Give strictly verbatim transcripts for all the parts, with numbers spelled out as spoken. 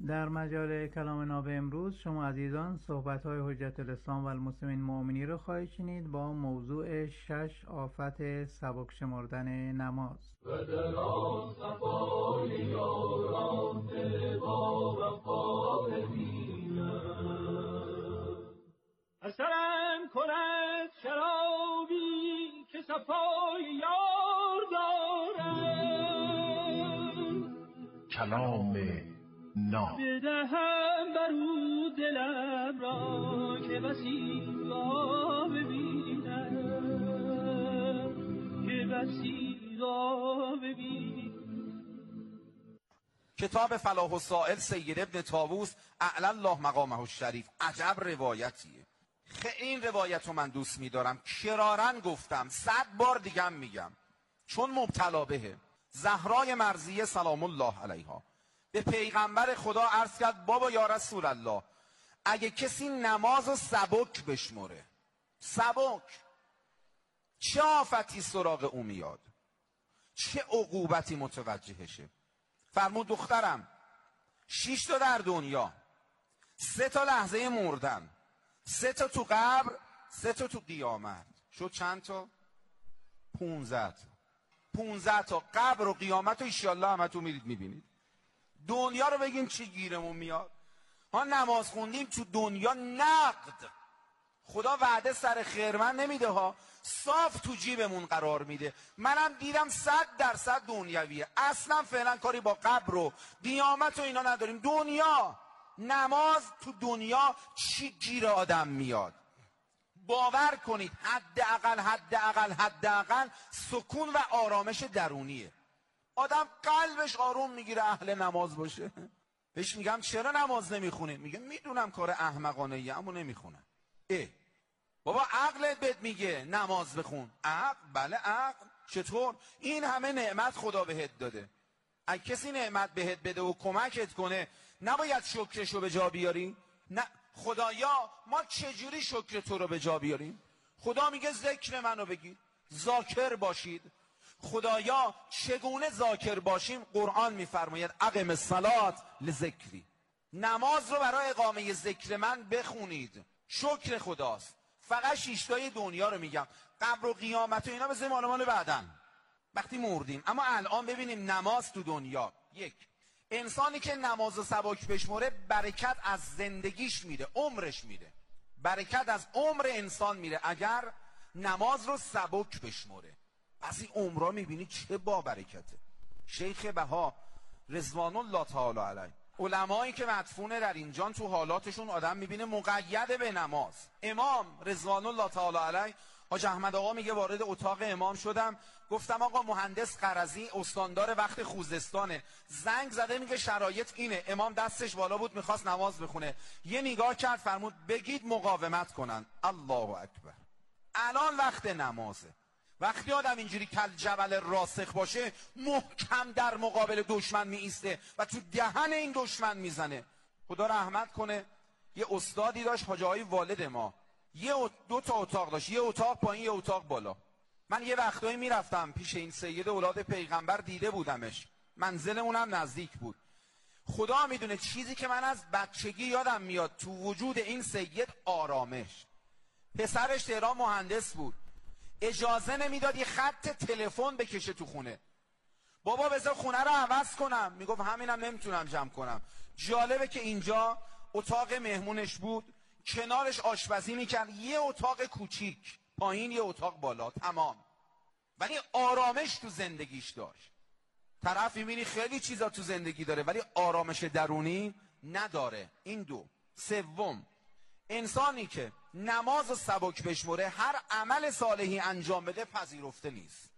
در مجال کلام ناب امروز شما عزیزان صحبت‌های حجت الاسلام و المسلمین مؤمنی رو خواهید شنید با موضوع شش آفت سبک شمردن نماز. و در آن صفای یاران با وفا اثرم کند شرابی که صفای یار دارم، کلام ناب بدهم برو دلم را که بسی را ببینم، که بسی را ببینم. کتاب فلاح السائل سید ابن طاووس اعلی الله مقامه الشریف. عجب روایتیه. خیلی این روایت رو من دوست میدارم، کرارن گفتم، صد بار دیگم میگم چون مبتلا بهه. زهرای مرضیه سلام الله علیها به پیغمبر خدا عرض کرد بابا یا رسول الله، اگه کسی نماز و سبک بشمره، سبک، چه آفتی سراغ او میاد، چه عقوبتی متوجهشه؟ فرمود دخترم شش تا در دنیا، سه تا لحظه مردن، سه تا تو قبر، سه تا تو قیامت. شد چند تا؟ پونزده تا. پونزده تا قبر و قیامت و ایشالله همه تو میرید میبینید. دنیا رو بگین چی گیرمون میاد. ها نماز خوندیم تو دنیا نقد، خدا وعده سر خیرمن نمیده ها، صاف تو جیبمون قرار میده. منم دیدم صد درصد دنیویه، اصلا فعلا کاری با قبر و قیامت و اینا نداریم. دنیا، نماز تو دنیا چی گیر آدم میاد؟ باور کنید حداقل حداقل حداقل سکون و آرامش درونیه. آدم قلبش آروم میگیره اهل نماز باشه. بهش میگم چرا نماز نمیخونی؟ میگه میدونم کار احمقانه ای اما نمیخونم. اه بابا عقلت بهت میگه نماز بخون. عقل؟ بله عقل. چطور؟ این همه نعمت خدا بهت داده. اگه کسی نعمت بهت بده و کمکت کنه نباید شکرشو به جا بیاری؟ نه خدایا ما چجوری شکر تو رو به جا بیاریم؟ خدا میگه ذکر منو بگید، ذاکر باشید. خدایا چگونه ذاکر باشیم؟ قرآن میفرماید اقم الصلاة لذکری، نماز رو برای اقامه ذکر من بخونید. شکر خداست. فقط شیشتای دنیا رو میگم، قبر و قیامت و اینا بذاریم مال مال بعدن وقتی مردیم. اما الان ببینیم نماز تو دنیا. یک، انسانی که نماز و سبک بشمره برکت از زندگیش میره، عمرش میره، برکت از عمر انسان میره اگر نماز رو سبک بشمره. بعضی عمرها میبینی چه با برکته. شیخ بها رضوان الله تعالی علیه، علمایی که مدفونه در اینجان تو حالاتشون آدم میبینه مقید به نماز. امام رضوان الله تعالی علیه، حاج احمد آقا میگه وارد اتاق امام شدم، گفتم آقا مهندس قرضی استاندار وقت خوزستانه، زنگ زده میگه شرایط اینه. امام دستش بالا بود میخواست نماز بخونه، یه نگاه کرد فرمود بگید مقاومت کنن. الله اکبر. الان وقت نمازه. وقتی آدم اینجوری کل جبل راسخ باشه محکم در مقابل دشمن می ایسته و تو دهن این دشمن میزنه. خدا رحمت کنه یه استادی داشت حاج آقای والد ما، یه دو تا اتاق داشت، یه اتاق پایین یه اتاق بالا. من یه وقتایی میرفتم پیش این سید اولاد پیغمبر، دیده بودمش، منزل اونم نزدیک بود. خدا میدونه چیزی که من از بچگی یادم میاد تو وجود این سید آرامش. پسرش تهران مهندس بود، اجازه نمیداد یه خط تلفن بکشه تو خونه. بابا بذار خونه رو عوض کنم، میگفت همینم نمیتونم جمع کنم. جالبه که اینجا اتاق مهمونش بود، کنارش آشپزی میکرد، یه اتاق کوچیک پایین یه اتاق بالا، تمام. ولی آرامش تو زندگیش داشت. طرف میبینی خیلی چیزا تو زندگی داره ولی آرامش درونی نداره. این دو. سوم، انسانی که نماز و سبک بشمره هر عمل صالحی انجام بده پذیرفته نیست.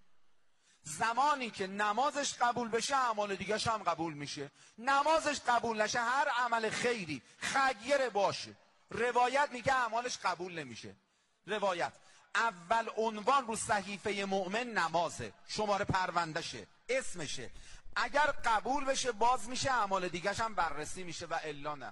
زمانی که نمازش قبول بشه اعمال دیگه‌ش هم قبول میشه. نمازش قبول نشه هر عمل خیری خیر باشه، روایت میگه اعمالش قبول نمیشه. روایت اول عنوان رو صحیفه مؤمن نمازه، شماره پروندهشه، اسمشه. اگر قبول بشه باز میشه، اعمال دیگه‌ش هم بررسی میشه و الا نه.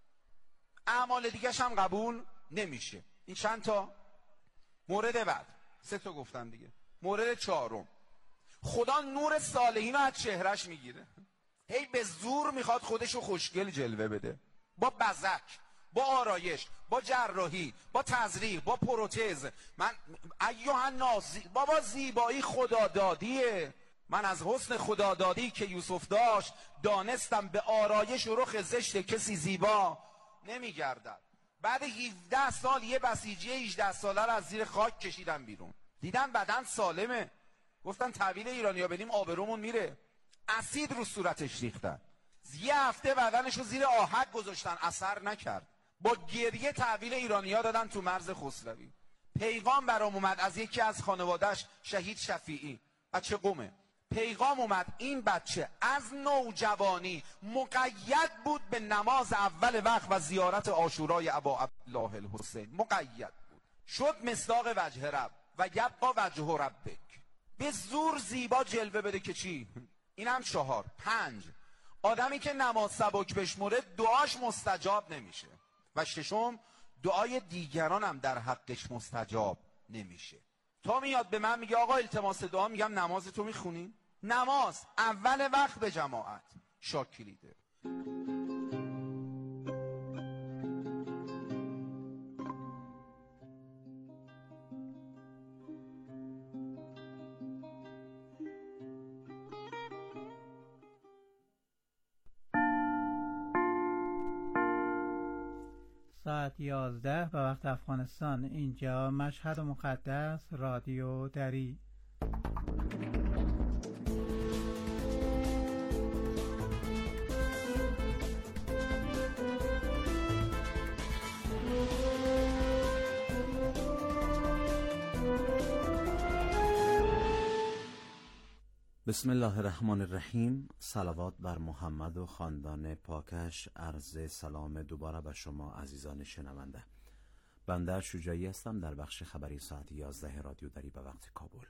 اعمال دیگه‌ش هم قبول نمیشه. این چند تا؟ مورد بعد سه تا گفتم دیگه. مورد چهارم، خدا نور صالحین رو از چهرش میگیره. هی به زور میخواد خودشو خوشگل جلوه بده، با بزک، با آرایش، با جراحی، با تزریق، با پروتز. من ایوه ناز بابا زیبایی خدادادیه. من از حسن خدادادی که یوسف داشت دانستم به آرایش و رخ زشت کسی زیبا نمیگردد. بعد هفده سال یه بسیجی هجده ساله رو از زیر خاک کشیدم بیرون، دیدن بدن سالمه، گفتن تحویل ایرانیا بدیم آبرومون میره، اسید رو صورتش ریختن، یه هفته بدنش رو زیر آهک گذاشتن، اثر نکرد، با گریه تحویل ایرانیا دادن تو مرز خسروی. پیغام برام اومد از یکی از خانواده‌اش، شهید شفیعی، بچه قومه، پیغام اومد این بچه از نوجوانی مقید بود به نماز اول وقت و زیارت عاشورای ابا عبدالله الحسین، مقید بود، شد مصداق وجه رب و یبقى وجه ربک. به زور زیبا جلوه بده که چی؟ اینم چهار. پنج، آدمی که نماز سبک بشموره دعاش مستجاب نمیشه. و ششم، دعای دیگران هم در حقش مستجاب نمیشه. تا میاد به من میگه آقا التماس دعا، میگم نماز تو میخونی؟ نماز اول وقت به جماعت، شاکلیده. ساعت یازده به وقت افغانستان. اینجا مشهد مقدس، رادیو دری. بسم الله الرحمن الرحیم. صلوات بر محمد و خاندان پاکش. عرض سلام دوباره به شما عزیزان شنونده. بنده شجاعی هستم در بخش خبری ساعت یازده رادیو دری به وقت کابل.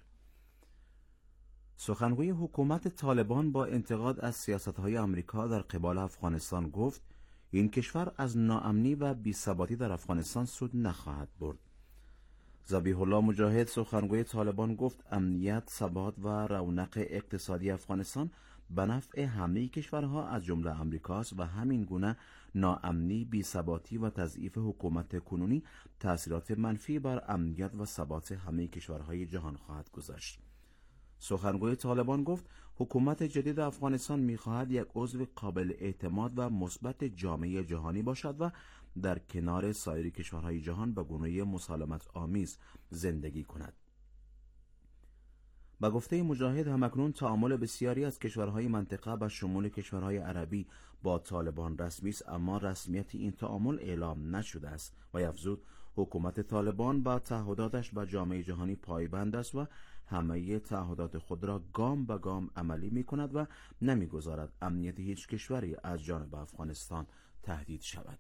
سخنگوی حکومت طالبان با انتقاد از سیاست‌های آمریکا در قبال افغانستان گفت این کشور از ناامنی و بی‌ثباتی در افغانستان سود نخواهد برد. ذبیح الله مجاهد سخنگوی طالبان گفت امنیت، ثبات و رونق اقتصادی افغانستان به نفع همه کشورها از جمله امریکاست و همین گونه ناامنی، بی‌ثباتی و تضعیف حکومت کنونی تأثیرات منفی بر امنیت و ثبات همه کشورهای جهان خواهد گذاشت. سخنگوی طالبان گفت حکومت جدید افغانستان می‌خواهد یک عضو قابل اعتماد و مثبت جامعه جهانی باشد و در کنار سایر کشورهای جهان به گونه مسالمت آمیز زندگی کند. با گفته مجاهد همکنون تعامل بسیاری از کشورهای منطقه به شمول کشورهای عربی با طالبان رسمی است، اما رسمیت این تعامل اعلام نشده است و افزود حکومت طالبان با تعهداتش به جامعه جهانی پایبند است و همه تعهدات خود را گام به گام عملی می کند و نمیگذارد امنیت هیچ کشوری از جانب افغانستان تهدید شود.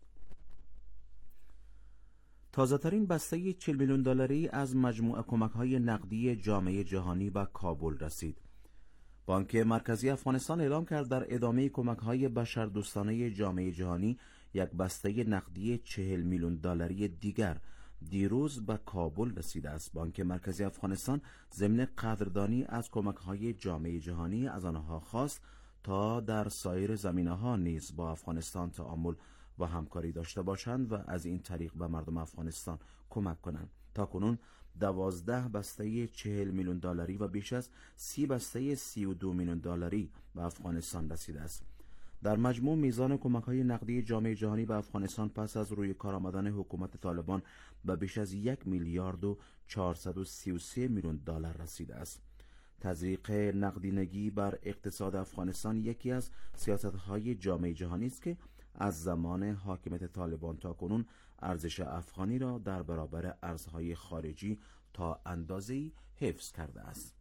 تازه‌ترین بسته چهل میلیون دلاری از مجموعه کمک‌های نقدی جامعه جهانی به کابل رسید. بانک مرکزی افغانستان اعلام کرد در ادامه کمک‌های بشردوستانه جامعه جهانی یک بسته نقدی چهل میلیون دلاری دیگر دیروز به کابل رسیده است. بانک مرکزی افغانستان ضمن قدردانی از کمک‌های جامعه جهانی از آنها خواست تا در سایر زمینه‌ها نیز با افغانستان تعامل و همکاری داشته باشند و از این طریق به مردم افغانستان کمک کنند. تاکنون دوازده بسته چهل میلیون دلاری و بیش از سی بسته سی و دو میلیون دلاری به افغانستان رسیده است. در مجموع میزان کمک‌های نقدی جامعه جهانی به افغانستان پس از روی کار آمدن حکومت طالبان به بیش از یک میلیارد و چهارصد و سی و سه میلیون دلار رسیده است. تضییق نقدینگی بر اقتصاد افغانستان یکی از سیاست‌های جامعه جهانی است که از زمان حاکمیت طالبان تا کنون ارزش افغانی را در برابر ارزهای خارجی تا اندازه‌ای حفظ کرده است.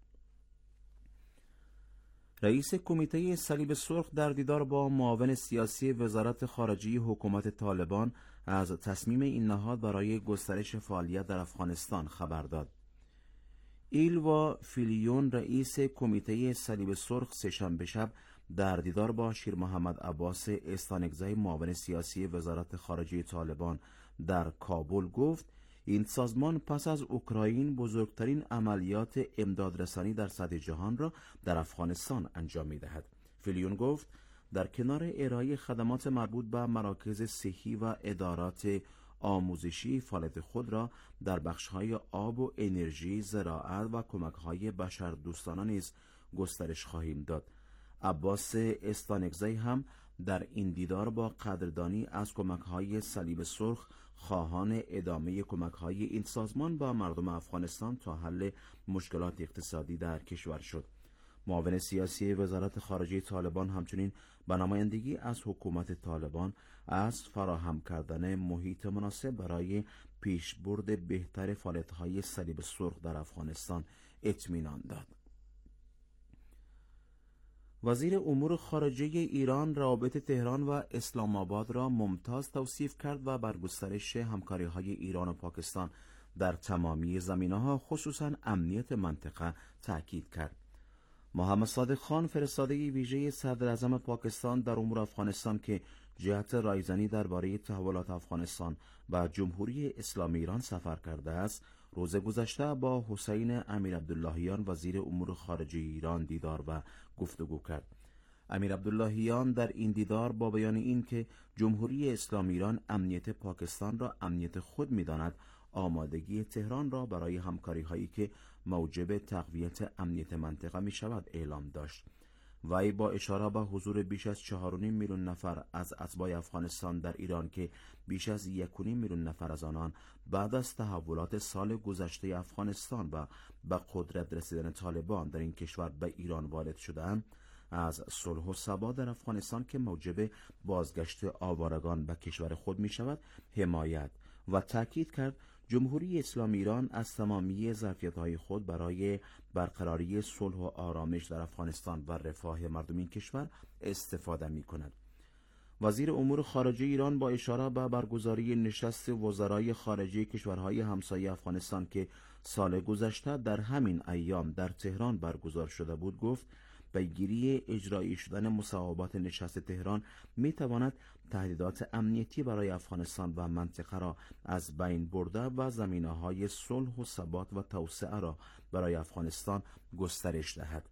رئیس کمیته صلیب سرخ در دیدار با معاون سیاسی وزارت خارجه حکومت طالبان از تصمیم این نهاد برای گسترش فعالیت در افغانستان خبر داد. ایلوا فیلیون رئیس کمیته صلیب سرخ سه‌شنبه شب در دیدار با شیر محمد عباس استانکزی معاون سیاسی وزارت خارجه طالبان در کابل گفت این سازمان پس از اوکراین بزرگترین عملیات امدادرسانی در سطح جهان را در افغانستان انجام می‌دهد. فیلیون گفت در کنار ارائه خدمات مربوط به مراکز صحی و ادارات آموزشی، فعالیت خود را در بخش‌های آب و انرژی، زراعت و کمک‌های بشردوستانه نیز گسترش خواهیم داد. عباس استانکزی هم در این دیدار با قدردانی از کمک‌های صلیب سرخ خواهان ادامه کمک‌های این سازمان با مردم افغانستان تا حل مشکلات اقتصادی در کشور شد. معاون سیاسی وزارت خارجه طالبان همچنین به نمایندگی از حکومت طالبان از فراهم کردن محیط مناسب برای پیشبرد بهتر فعالیت‌های صلیب سرخ در افغانستان اطمینان داد. وزیر امور خارجه ایران روابط تهران و اسلام آباد را ممتاز توصیف کرد و بر گسترش همکاری‌های ایران و پاکستان در تمامی زمینه‌ها خصوصاً امنیت منطقه تاکید کرد. محمد صادق خان فرستاده ویژه صدر اعظم پاکستان در امور افغانستان که جهت رایزنی درباره تحولات افغانستان و جمهوری اسلامی ایران سفر کرده است، روز گذشته با حسین امیر عبداللهیان وزیر امور خارجه ایران دیدار و گفتگو کرد. امیر عبداللهیان در این دیدار با بیان این که جمهوری اسلامی ایران امنیت پاکستان را امنیت خود می‌داند، آمادگی تهران را برای همکاری هایی که موجب تقویت امنیت منطقه می شود اعلام داشت. وی با اشاره به حضور بیش از چهار و نیم میلیون نفر از اتباع افغانستان در ایران که بیش از یک و نیم میلیون نفر از آنان بعد از تحولات سال گذشته افغانستان و به قدرت رسیدن طالبان در این کشور به ایران وارد شدند، از صلح و ثبات در افغانستان که موجب بازگشت آوارگان به کشور خود می شود حمایت و تاکید کرد جمهوری اسلامی ایران از تمامی ظرفیت‌های خود برای برقراری صلح و آرامش در افغانستان و رفاه مردم این کشور استفاده می‌کند. وزیر امور خارجه ایران با اشاره به برگزاری نشست وزرای خارجه کشورهای همسایه افغانستان که سال گذشته در همین ایام در تهران برگزار شده بود گفت پیگیری اجرایی شدن مصوبات نشست تهران می تواند تهدیدات امنیتی برای افغانستان و منطقه را از بین برده و زمینه‌های صلح و ثبات و توسعه را برای افغانستان گسترش دهد.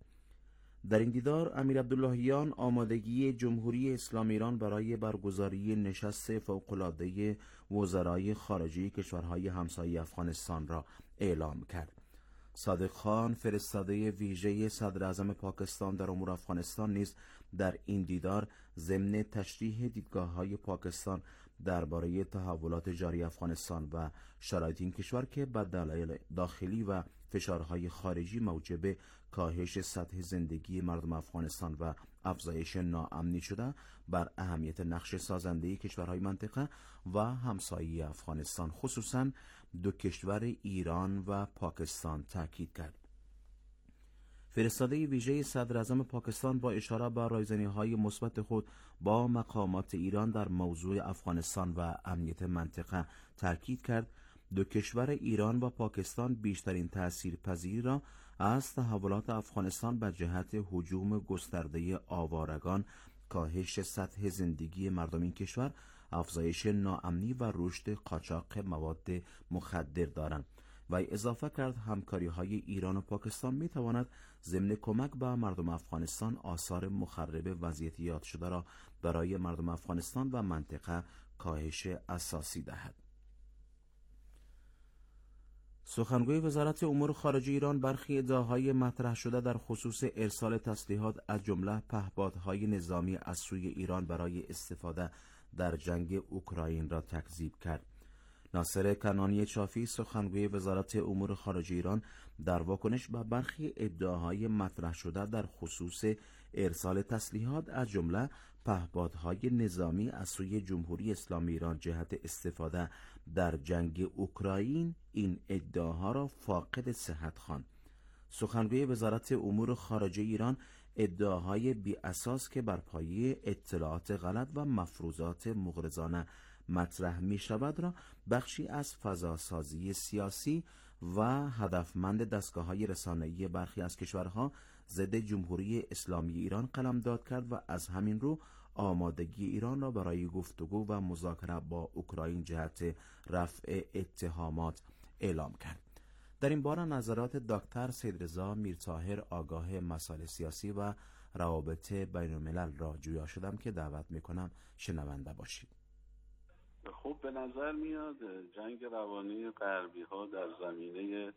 در این دیدار امیر عبداللهیان آمادگی جمهوری اسلامی ایران برای برگزاری نشست فوق‌العاده وزرای خارجه کشورهای همسایه افغانستان را اعلام کرد. صادق خان فرستاده ویژه صدر اعظم پاکستان در امور افغانستان نیز در این دیدار ضمن تشریح دیدگاه‌های پاکستان درباره تحولات جاری افغانستان و شرایط این کشور که به دلایل داخلی و فشارهای خارجی موجب کاهش سطح زندگی مردم افغانستان و افزایش ناامنی شده بر اهمیت نقش سازنده کشورهای منطقه و همسایه افغانستان خصوصاً دو کشور ایران و پاکستان تاکید کرد. فرستاده ویژه صدر اعظم پاکستان با اشاره به رایزنی‌های مثبت خود با مقامات ایران در موضوع افغانستان و امنیت منطقه تاکید کرد دو کشور ایران و پاکستان بیشترین تأثیرپذیری را از تحولات افغانستان به جهت هجوم گسترده آوارگان، کاهش سطح زندگی مردم این کشور، افزایش ناامنی و رشد قاچاق مواد مخدر دارند. و اضافه کرد همکاری‌های ایران و پاکستان می‌تواند ضمن کمک به مردم افغانستان آثار مخرب وضعیت یاد شده را برای مردم افغانستان و منطقه کاهش اساسی دهد. سخنگوی وزارت امور خارجه ایران برخی ادعاهای مطرح شده در خصوص ارسال تسلیحات از جمله پهپادهای نظامی از سوی ایران برای استفاده در جنگ اوکراین را تکذیب کرد. ناصر کنانی چافی سخنگوی وزارت امور خارجه ایران در واکنش به برخی ادعاهای مطرح شده در خصوص ارسال تسلیحات از جمله پهپادهای نظامی از سوی جمهوری اسلامی ایران جهت استفاده در جنگ اوکراین این ادعاها را فاقد صحت خواند. سخنگوی وزارت امور خارجه ایران ادعاهای بی اساس که بر پایه اطلاعات غلط و مفروضات مغرضانه مطرح می شود را بخشی از فضاسازی سیاسی و هدفمند دستگاه‌های رسانه‌ای برخی از کشورها ضد جمهوری اسلامی ایران قلمداد کرد و از همین رو آمادگی ایران را برای گفتگو و مذاکره با اوکراین جهت رفع اتهامات اعلام کرد. در این باره نظرات دکتر سیدرضا میرطاهر آگاه مسائل سیاسی و روابط بین الملل را جویا شدم که دعوت میکنم شنونده باشید. خب به نظر میاد جنگ روانی غربی ها در زمینه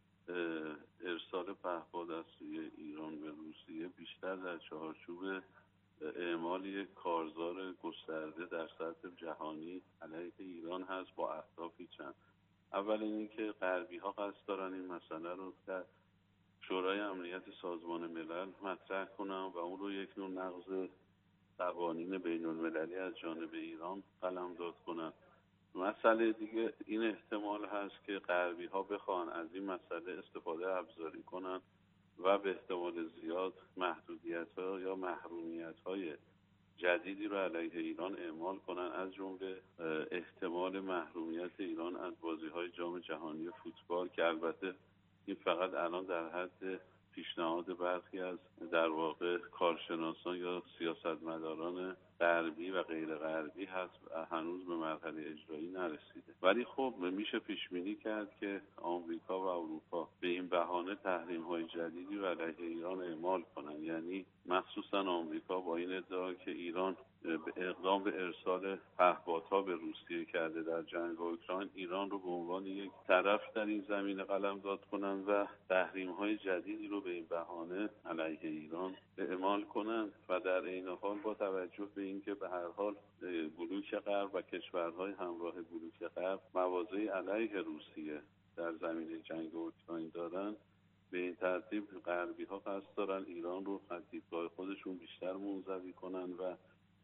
ارسال پهپاد از سوی ایران به روسیه بیشتر در چارچوب اعمال یک کارزار گسترده در سطح جهانی علیه ایران هست با اهدافی چند. اول اینکه غربی ها قصد دارن این مسئله رو در شورای امنیت سازمان ملل مطرح کنن و اون رو یک نوع نقض قوانین بین المللی از جانب ایران قلمداد کنن. مسئله دیگه این احتمال هست که غربی ها بخوان از این مسئله استفاده ابزاری کنن و به احتمال زیاد محدودیت ها یا محرومیت های جدیدی رو علیه ایران اعمال کنن، از جمله احتمال محرومیت ایران از بازی های جام جهانی فوتبال که البته این فقط الان در حد پیشنهاد برخی از در واقع کارشناسان یا سیاستمداران غربی و غیر غربی هست و هنوز به مرحله اجرایی نرسیده. ولی خب میشه پیش بینی کرد که آمریکا و اروپا به این بهانه تحریم‌های جدیدی رو علیه ایران اعمال کنن، یعنی مخصوصا آمریکا با این ادعا که ایران به اقدام به ارسال پهپادها به روسیه کرده در جنگ اوکراین، ایران رو به عنوان یک طرف در این زمینه قلمداد کنند و تحریم‌های جدیدی رو به این بهانه علیه ایران اعمال کنند و در این حال با توجه به اینکه به هر حال بلوک غرب و کشورهای همراه بلوک غرب مواضعی علیه روسیه در زمینه جنگ اوکراین دارن، به این ترتیب غربی‌ها قصد دارن ایران رو از دیدگاه خودشون بیشتر منزوی کنن و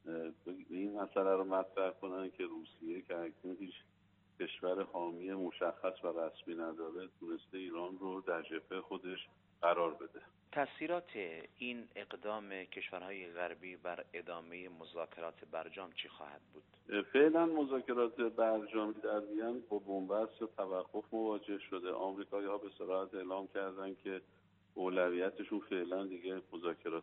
این مسئله رو مطرح کنن که روسیه که اکنون هیچ کشور حامی مشخص و رسمی نداره تونسته ایران رو در جبهه خودش قرار بده. تأثیرات این اقدام کشورهای غربی بر ادامه مذاکرات برجام چی خواهد بود؟ فعلا مذاکرات برجام در وین با بنبست و توقف مواجه شده. آمریکایی‌ها به صراحت اعلام کردن که اولویتشون فعلا دیگه مذاکرات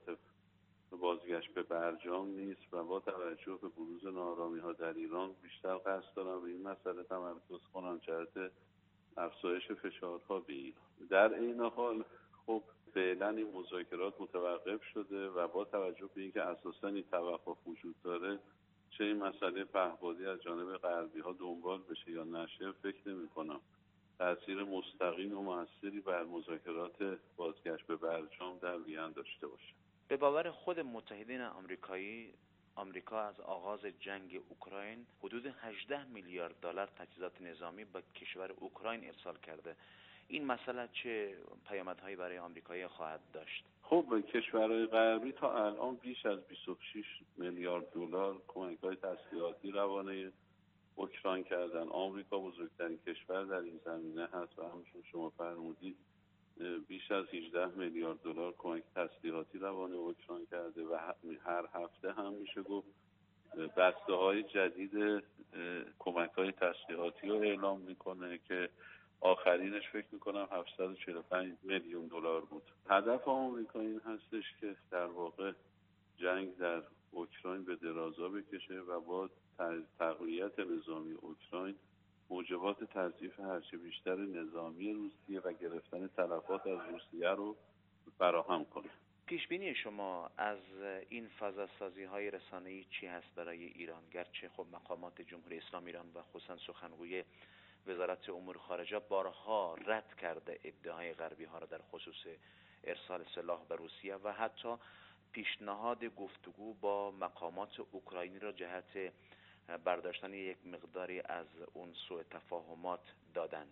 بازگشت به برجام نیست و با توجه به بروز ناآرامی‌ها در ایران بیشتر قصد دارن به این مسئله تمرکز کنن جهت افزایش فشارها به ایران. در این حال خب فعلا این مذاکرات متوقف شده و با توجه به اینکه اساساً این توقف وجود داره، چه این مسئله پهپادی از جانب غربی‌ها دنبال بشه یا نشه، فکر نمی‌کنم تأثیر مستقیم و موثری بر مذاکرات بازگشت به برجام در وین داشته باشه. به باور خود متحدین آمریکایی، آمریکا از آغاز جنگ اوکراین حدود هجده میلیارد دلار تجهیزات نظامی به کشور اوکراین ارسال کرده. این مسئله چه پیامدهایی برای آمریکایی خواهد داشت؟ خب کشورهای غربی تا الان بیش از بیست و شش میلیارد دلار کمک‌های تسلیحاتی روانه اوکراین کردن. آمریکا بزرگترین کشور در این زمینه هست و همچون شما فرمودید بیش از هجده میلیارد دلار کمک تسلیحاتی روانه اوکراین کرده و هر هفته هم میشه گفت بسته‌های جدید کمک‌های تسلیحاتی رو اعلام میکنه که آخرینش فکر میکنم هفتصد و چهل و پنج میلیون دلار بود. هدف آمریکا این هستش که در واقع جنگ در اوکراین به درازا بکشه و با تقویت نظامی اوکراین موجبات تضعیف هرچه بیشتر نظامی روسیه و گرفتن تلفات از روسیه رو فراهم کنه. پیش بینی شما از این فضاسازی های رسانه‌ای چی هست برای ایران؟ گرچه خب مقامات جمهوری اسلامی ایران و خصوصا سخنگوی وزارت امور خارجه بارها رد کرده ادعاهای غربی ها را در خصوص ارسال سلاح به روسیه و حتی پیشنهاد گفتگو با مقامات اوکراینی را جهت برداشتن یک مقداری از اون سوء تفاهمات دادند.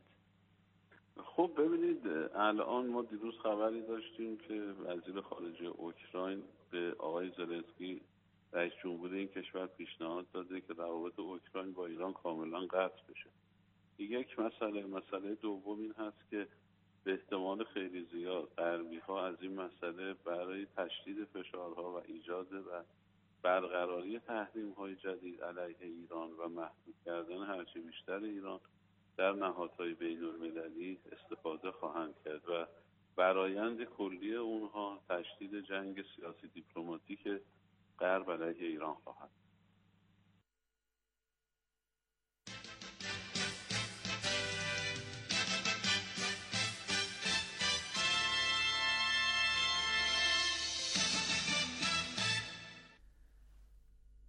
خب ببینید الان ما دیروز خبری داشتیم که وزیر خارجه اوکراین به آقای زلنسکی رئیس جمهور این کشور پیشنهاد داده که روابط اوکراین با ایران کاملا قطع بشه. یک مسئله مسئله دوم این هست که به احتمال خیلی زیاد غربی ها از این مسئله برای تشدید فشارها و ایجاد و برقراری تحریم های جدید علیه ایران و محدود کردن هرچی بیشتر ایران در نهادهای بین المللی استفاده خواهند کرد و برآیند کلی اونها تشدید جنگ سیاسی دیپلماتیک غرب علیه ایران خواهد.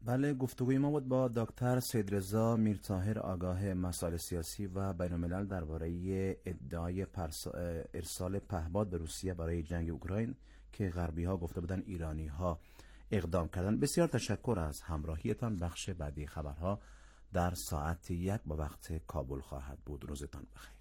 بله، گفتگوی ما بود با دکتر سیدرضا میرطاهر، آگاه مسائل سیاسی و بین‌الملل درباره ادعای ارسال پهپاد به روسیه برای جنگ اوکراین که غربی ها گفته بودن ایرانی ها اقدام کردن. بسیار تشکر از همراهیتان. بخش بعدی خبرها در ساعت یک با وقت کابل خواهد بود. روزتان بخیر.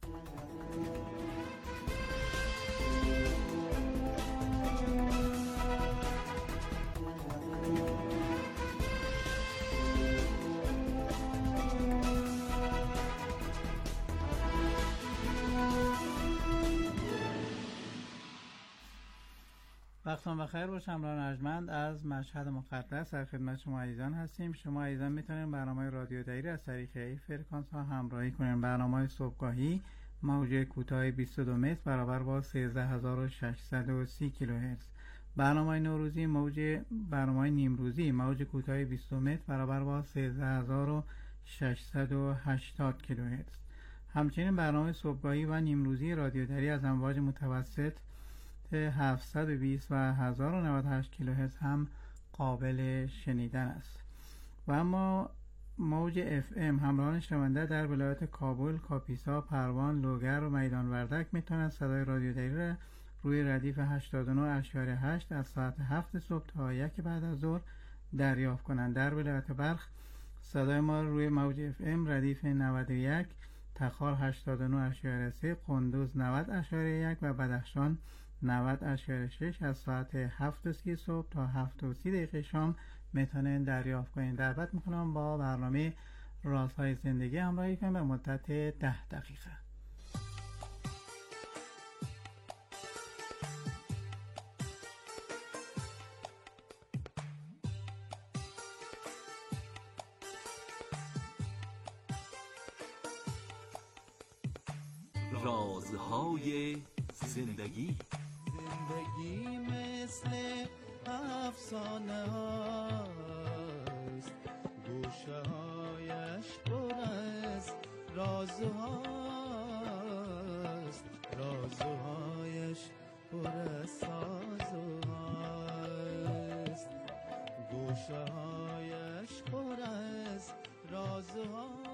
وقتتون بخیر باشه. همراهان ارجمند از مشهد مقدس در خدمت شما عزیزان هستیم. شما عزیزان میتونید برنامه رادیو دایره از طریق این فرکانس ها همراهی کنید. برنامه صبحگاهی موج کوتاه بیست و دو متر برابر با سیزده هزار و ششصد و سی کیلوهرتز. برنامه نوروزی موج برنامه نیمروزی موج کوتاه بیست متر برابر با سیزده هزار و ششصد و هشتاد کیلوهرتز. همچنین برنامه صبحگاهی و نیمروزی رادیو دایره از امواج متوسط هفتصد و بیست و هزار و نود و هشت کیلوهرتز هم قابل شنیدن است. و اما موج اف ام همراهان شنونده در ولایت کابل، کاپیسا، پروان، لوگر و میدان وردک میتونند صدای رادیو دایره روی ردیف هشتاد و نه اشاری هشت از ساعت هفت صبح تا یک بعد از ظهر دریافت کنند. در ولایت بلخ صدای ما روی موج اف ام ردیف نود و یک، تخار هشتاد و نه اشاری سه، قندوز نود اشاری یک و بدخشان نود اشاری شش از ساعت هفت و سی صبح تا هفت و سی دقیقه شام میتونن دریافت کنین. دعوت میکنم با برنامه رازهای زندگی همراهی کنیم به مدت ده دقیقه. رازهای زندگی. زندگی مثل افسانه هاست، گوشه هایش پر از رازهاست، رازهایش پر از سازهاست، گوشه هایش پر از رازهاست.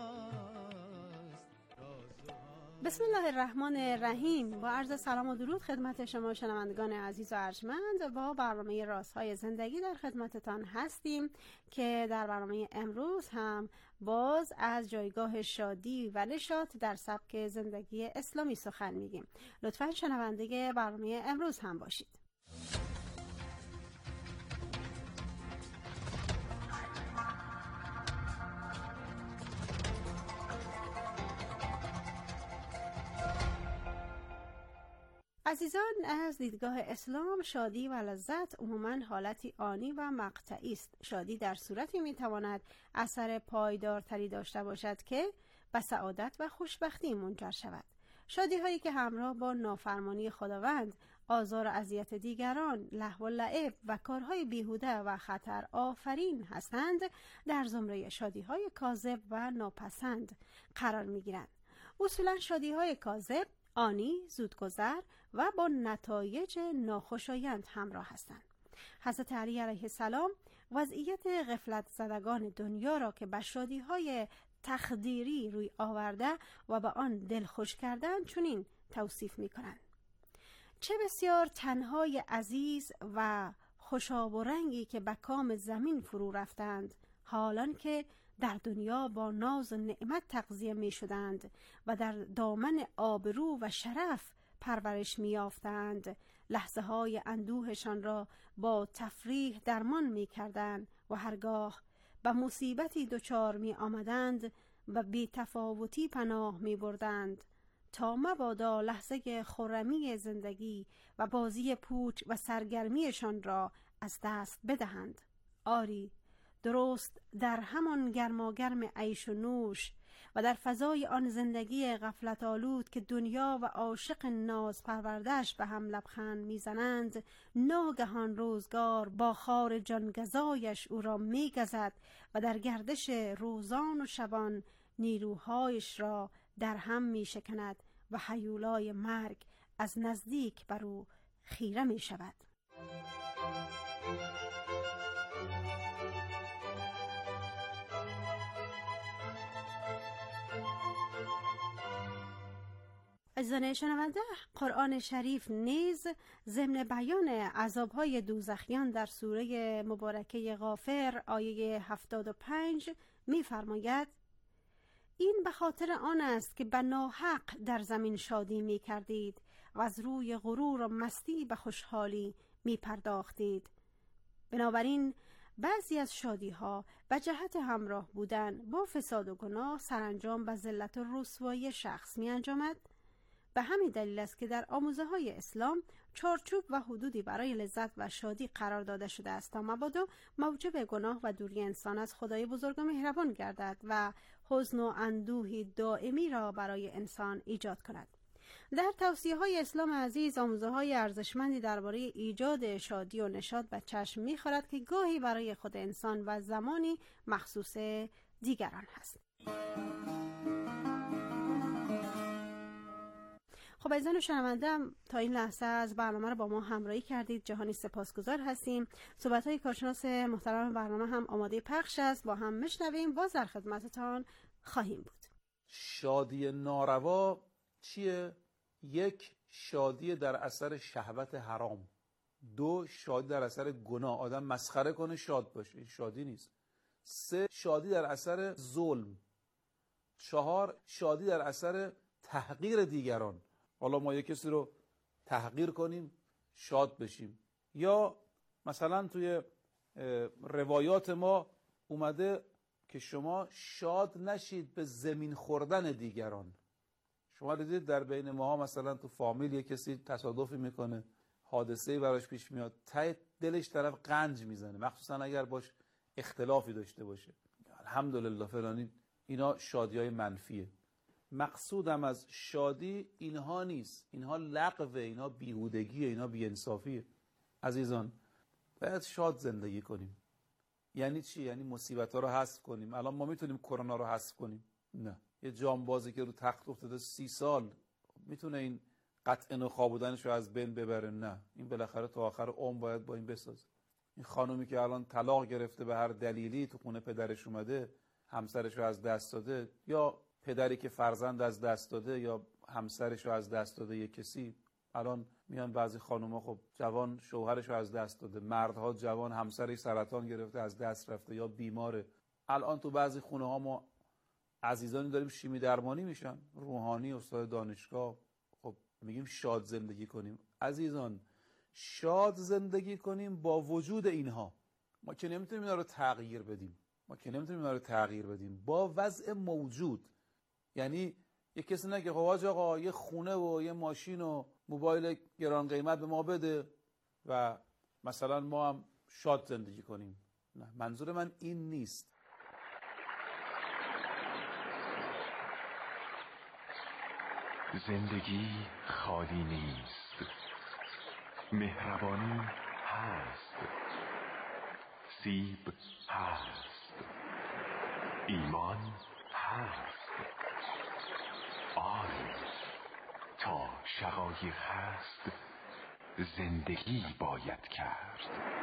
بسم الله الرحمن الرحیم. با عرض سلام و درود خدمت شما شنوندگان عزیز و ارجمند، با برنامه رازهای زندگی در خدمتتان هستیم که در برنامه امروز هم باز از جایگاه شادی و نشاط در سبک زندگی اسلامی سخن میگیم. لطفاً شنونده برنامه امروز هم باشید. عزیزان، از دیدگاه اسلام شادی و لذت عموماً حالتی آنی و مقطعی است. شادی در صورتی میتواند اثر پایدارتری داشته باشد که به سعادت و خوشبختی منجر شود. شادی هایی که همراه با نافرمانی خداوند، آزار و اذیت دیگران، لهو و لعب و کارهای بیهوده و خطر آفرین هستند، در زمره شادی های کاذب و ناپسند قرار می گیرند. اصولاً شادی های کاذب آنی، زودگذر و با نتایج ناخوشایند همراه هستند. حضرت علی علیه السلام وضعیت غفلت زدگان دنیا را که به شادی‌های تخدیری روی آورده و به آن دلخوش کردن چنین توصیف می‌کنند: چه بسیار تنهای عزیز و خوشاب و رنگی که به کام زمین فرو رفتند، حالان که در دنیا با ناز و نعمت تغذیه می شدند و در دامن آبرو و شرف پرورش می یافتند. لحظه های اندوهشان را با تفریح درمان می کردند و هرگاه به مصیبتی دچار می آمدند و بی تفاوتی پناه می بردند تا مبادا لحظه خرمی زندگی و بازی پوچ و سرگرمیشان را از دست بدهند. آری، درست در همان گرماگرم عیش و نوش و در فضای آن زندگی غفلت آلود که دنیا و عاشق ناز پروردهش به هم لبخند میزنند، ناگهان روزگار با خار جانگزایش او را میگزد و در گردش روزان و شبان نیروهایش را در هم میشکند و هیولای مرگ از نزدیک بر او خیره میشود. عزیزان شنونده، قرآن شریف نیز ضمن بیان عذاب‌های دوزخیان در سوره مبارکه غافر آیه هفتاد و پنج می‌فرماید: این به خاطر آن است که به ناحق در زمین شادی می کردید و از روی غرور و مستی به خوشحالی می پرداختید. بنابراین بعضی از شادی ها به جهت همراه بودن با فساد و گناه سرانجام به ذلت و رسوایی شخص می انجامد. به همین دلیل است که در آموزه های اسلام چارچوب و حدودی برای لذت و شادی قرار داده شده است تا مبادا موجب گناه و دوری انسان از خدای بزرگ و مهربان گردد و حزن و اندوهی دائمی را برای انسان ایجاد کند. در توصیه های اسلام عزیز آموزه های ارزشمندی درباره ایجاد شادی و نشاط به چشم می‌خورد که گاهی برای خود انسان و زمانی مخصوص دیگران هست. خب عزیزان شنونده، تا این لحظه از برنامه رو با ما همراهی کردید. جهانی سپاسگزار هستیم. صحبت‌های کارشناس محترم برنامه هم آماده پخش است، با هم میشنویم، باز در خدمتتان خواهیم بود. شادی ناروا چیه؟ یک، شادی در اثر شهوت حرام. دو، شادی در اثر گناه، آدم مسخره کنه شاد باشه، این شادی نیست. سه، شادی در اثر ظلم. چهار، شادی در اثر تحقیر دیگران. حالا ما یک کسی رو تحقیر کنیم شاد بشیم. یا مثلا توی روایات ما اومده که شما شاد نشید به زمین خوردن دیگران. شما دیدید در بین ماها مثلا تو فامیل یک کسی تصادفی میکنه، حادثه‌ای براش پیش میاد، ته دلش طرف قنج میزنه، مخصوصا اگر باش اختلافی داشته باشه. الحمدلله فلانی. اینا شادی‌های منفیه. مقصودم از شادی اینها نیست، اینها لغوه، اینها بیهودگیه، اینها بی‌انصافیه. عزیزان باید شاد زندگی کنیم. یعنی چی؟ یعنی مصیبت‌ها رو حذف کنیم. الان ما میتونیم کرونا رو حذف کنیم؟ نه. یه جانبازی که رو تخت افتاده سی سال میتونه این قطع نخا بودنش رو از بین ببره؟ نه. این بالاخره تا آخر عمر باید با این بسازه. این خانومی که الان طلاق گرفته به هر دلیلی تو خونه پدرش اومده، همسرش رو از دست داده، یا پدری که فرزند از دست داده یا همسرش رو از دست داده، یک کسی، الان میان بعضی خانوما خب جوان شوهرش رو از دست داده، مردها جوان همسرش سرطان گرفته از دست رفته یا بیماره. الان تو بعضی خونه ها ما عزیزانی داریم شیمی درمانی میشن، روحانی، استاد دانشگاه. خب میگیم شاد زندگی کنیم. عزیزان شاد زندگی کنیم با وجود اینها. ما که نمیتونیم اینا رو تغییر بدیم. ما که نمیتونیم اینا رو تغییر بدیم با وضع موجود. یعنی یک کسی نگه خب حاج آقا یه خونه و یه ماشین و موبایل گران قیمت به ما بده و مثلا ما هم شاد زندگی کنیم. نه، منظور من این نیست. زندگی خالی نیست، مهربانی هست، سیب هست، ایمان هست. آری تا شقایق هست زندگی باید کرد.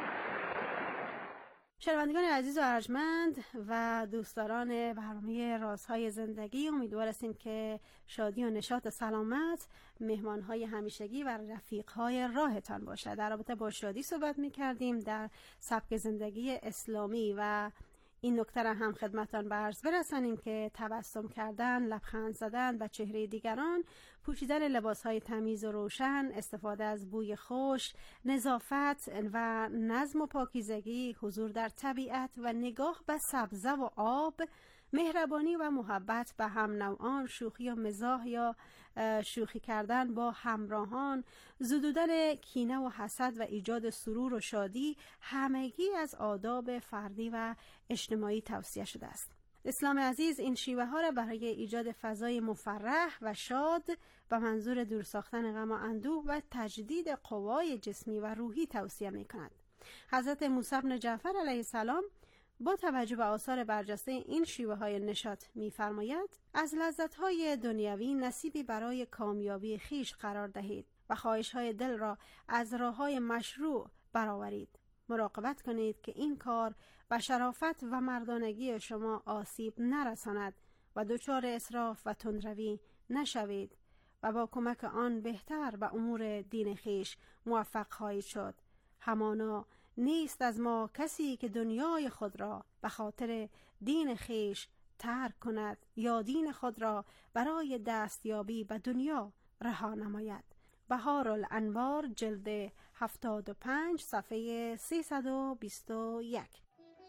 شنوندگان عزیز و ارجمند و دوستداران برنامه رازهای زندگی، امیدوار هستیم که شادی و نشاط و سلامت مهمانهای همیشگی و رفیقهای راهتان باشد. در رابطه با شادی صحبت می‌کردیم در سبک زندگی اسلامی و این نکته را هم خدمتان به عرض برسانیم که تبسم کردن، لبخند زدن به چهره دیگران، پوشیدن لباسهای تمیز و روشن، استفاده از بوی خوش، نظافت و نظم و پاکیزگی، حضور در طبیعت و نگاه به سبزه و آب، مهربانی و محبت به هم نوعان، شوخی و مزاح یا شوخی کردن با همراهان، زدودن کینه و حسد و ایجاد سرور و شادی، همگی از آداب فردی و اجتماعی توصیه شده است. اسلام عزیز این شیوه ها را برای ایجاد فضای مفرح و شاد به منظور دور ساختن غم و اندوه و تجدید قوای جسمی و روحی توصیه می کند. حضرت موسی بن جعفر علیه السلام با توجه به آثار برجسته این شیوه های نشاط می فرماید: از لذت های دنیوی نصیبی برای کامیابی خیش قرار دهید و خواهش های دل را از راه های مشروع برآورید. مراقبت کنید که این کار به شرافت و مردانگی شما آسیب نرساند و دچار اسراف و تندروی نشوید و با کمک آن بهتر به امور دین خیش موفق خواهید شد. همانا نیست از ما کسی که دنیای خود را به خاطر دین خیش ترک کند یا دین خود را برای دستیابی به دنیا رها نماید. بهارالانوار جلد هفتاد و پنج صفحه سیصد و بیست و یک.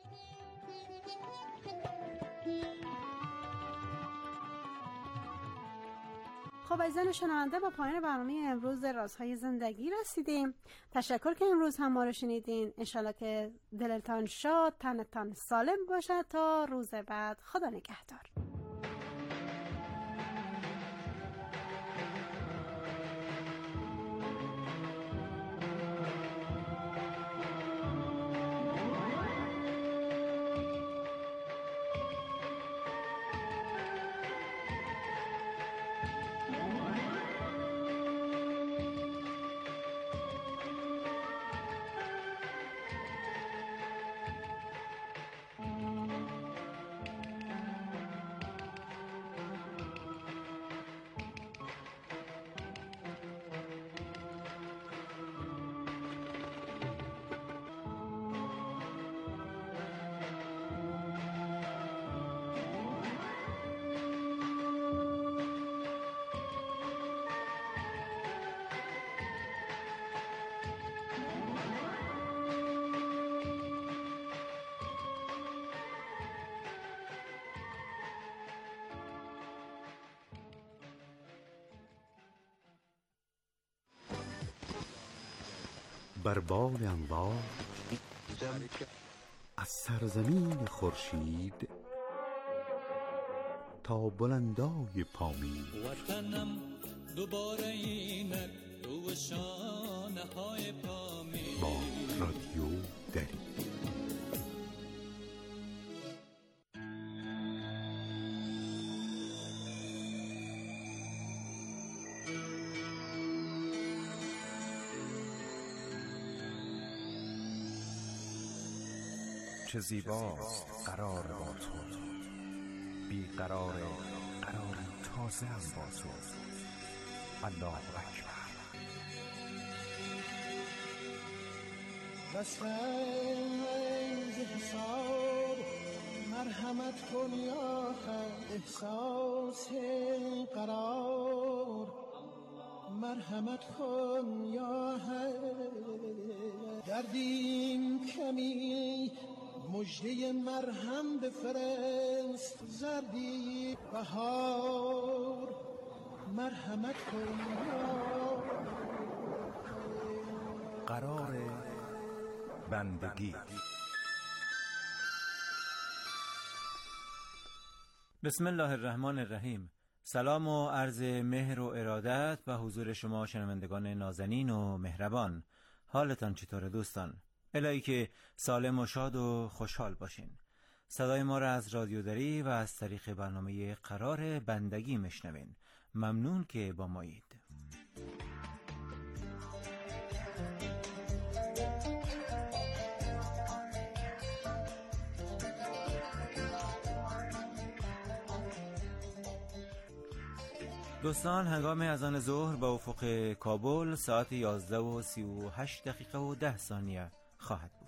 خب عزیزان شنونده، با پایان برنامه امروز رازهای زندگی رسیدیم. تشکر که امروز هم ما رو شنیدین. انشالله که دلتان شاد، تنتان سالم باشد. تا روز بعد، خدا نگهدار. بر بال انوار از سرزمین خورشید تا بلندای پامین، وطنم دوباره اینک رو شانه های پامین. با رادیو دری چه زیباست قرار با تو، بی قرار قراری تازه هم با تو. الله اکبر. بستنز حساب مرحمت کن یا حق، احساس قرار مرحمت کن یا حق. دردیم کمی مجده مرهم بفرست، زردی بهار مرحمت کن یا قرار بندگی. بسم الله الرحمن الرحیم. سلام و عرض مهر و ارادت و حضور شما شنوندگان نازنین و مهربان. حالتان چطوره دوستان؟ الهی که سالم و شاد و خوشحال باشین. صدای ما را از رادیو دری و از طریق برنامه قرار بندگی میشنوین. ممنون که با مایید. دوستان، هنگام اذان ظهر به افق کابل ساعت یازده و سی و هشت دقیقه و ده ثانیه خواهد بود.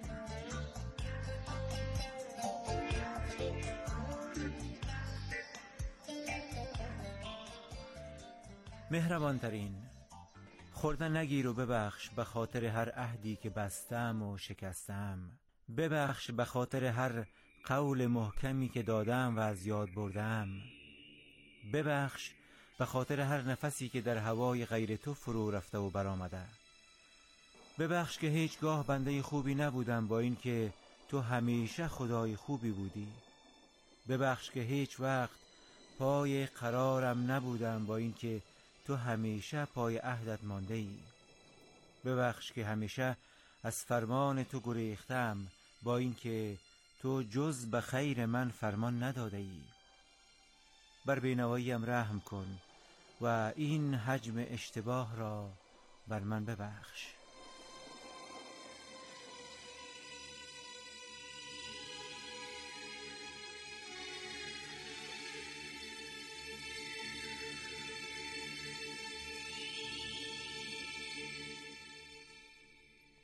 مهربان ترین، خورده نگیر و ببخش به خاطر هر عهدی که بستم و شکستم. ببخش به خاطر هر قول محکمی که دادم و از یاد بردم. ببخش به خاطر هر نفسی که در هوای غیر تو فرو رفته و برآمده. ببخش که هیچگاه بنده خوبی نبودم با این که تو همیشه خدای خوبی بودی. ببخش که هیچ وقت پای قرارم نبودم با این که تو همیشه پای عهدت مانده ای. ببخش که همیشه از فرمان تو گریختم با این که تو جز به خیر من فرمان نداده ای. بر بینواییم رحم کن و این حجم اشتباه را بر من ببخش.